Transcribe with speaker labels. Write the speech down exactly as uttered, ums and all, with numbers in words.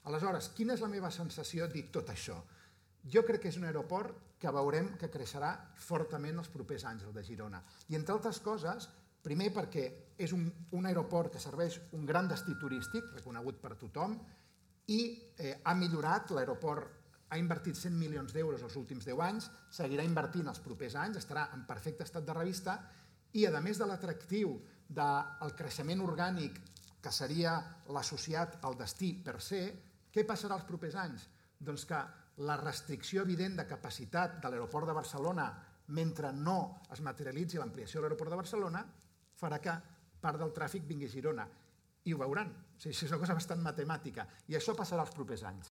Speaker 1: Aleshores, quina és la meva sensació dit tot això? Jo crec que és un aeroport que veurem que creixerà fortament els propers anys, el de Girona. I entre altres coses, primer perquè és un, un aeroport que serveix un gran destí turístic, reconegut per tothom, i eh, ha millorat l'aeroport, ha invertit cent milions d'euros els últims deu anys, seguirà invertint els propers anys, estarà en perfecte estat de revista, i a més de l'atractiu del creixement orgànic que seria l'associat al destí per se, què passarà els propers anys? Doncs que la restricció evident de capacitat de l'aeroport de Barcelona mentre no es materialitzi l'ampliació de l'aeroport de Barcelona farà que part del tràfic vingui a Girona. I ho veuran. O sigui, és una cosa bastant matemàtica. I això passarà els propers anys.